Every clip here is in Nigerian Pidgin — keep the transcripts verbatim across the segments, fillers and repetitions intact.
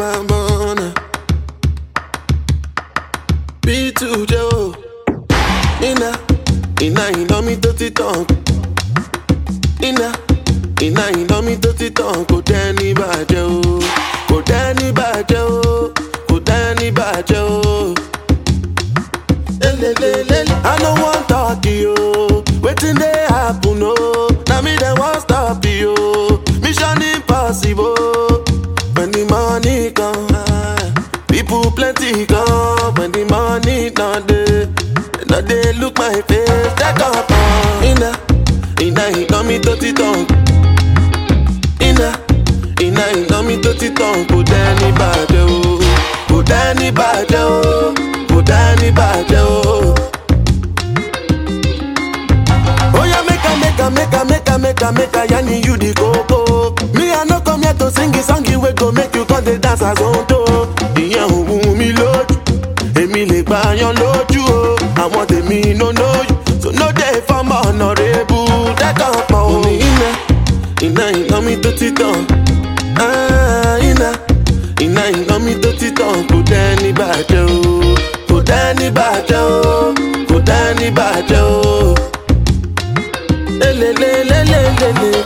Ramona. B two Joe. Ina, ina, ina mi tó ti tán. Ina, ina, ina mi tó ti tán. Kò dẹ́ ní bàjẹ́ o. Kò dẹ́ ní bàjẹ́ o. Kò dẹ́ ní bàjẹ́ o. Elelelele, I no want talk to you. Wetin dey happen o? Na me dem wan stop you. Mission impossible. When the money come, people plenty come. When the money not dey, no dey look my face. Check up on Ina, Ina, Ina mi tó ti tán. Ina, Ina, Ina mi tó ti tán. Kò dẹ́ ní bàjẹ́ o. Kò dẹ́ ní bàjẹ́ o. Kò dẹ́ ní bàjẹ́ o. Oya make a make a make a make a make a make a yanni you the coco. Me I no come here to sing a song we go make you come the dance as on to. Ìyẹn òun mi lójú, èmi lè gbà yan lójú o. Àwọn tèmi no know you, so no dey form honorable. Dẹ́kun pọ̀ o. Omi iná, iná iná mi tó ti tán. Ah, iná, iná iná mi tó ti tán. Kò dẹ́ ní bàjẹ́ o. Kò dẹ́ ní bàjẹ́ o. Kò dẹ́ ní bàjẹ́ o. Elelelelelele.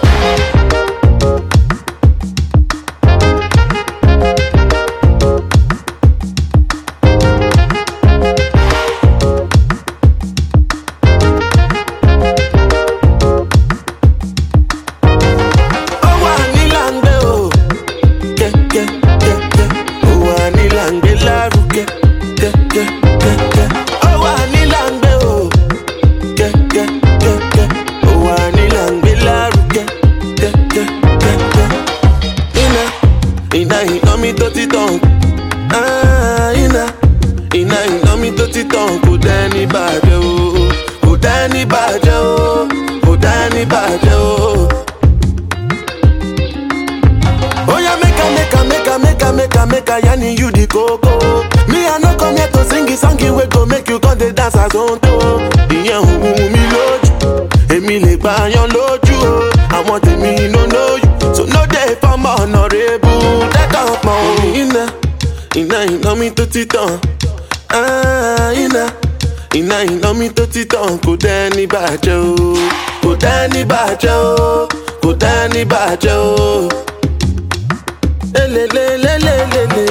Ina, ina mi tó ti tán. Ah, ina, ina, ina mi tó ti tán. Kò dẹ́ ní bàjẹ́ o. Kò dẹ́ ní bàjẹ́ o. Kò dẹ́ ní bàjẹ́ o. Oya make a make a make a make a make a make a yanni you the coco. Me I no come here to sing a song we go make you come the dance as on to. Ìyẹn òun mi lójú, èmi lè gbà yan lójú o. Àwọn tèmi no know you, so no dey form honorable. Dẹ́kun pọ̀ o. Iná, iná, iná mi tó ti tán. Ah, iná, iná, iná mi tó ti tán. Kò dẹ́ ní bàjẹ́ o. Kò dẹ́ ní bàjẹ́ o. Kò dẹ́ ní bàjẹ́ o. Elelelelelele.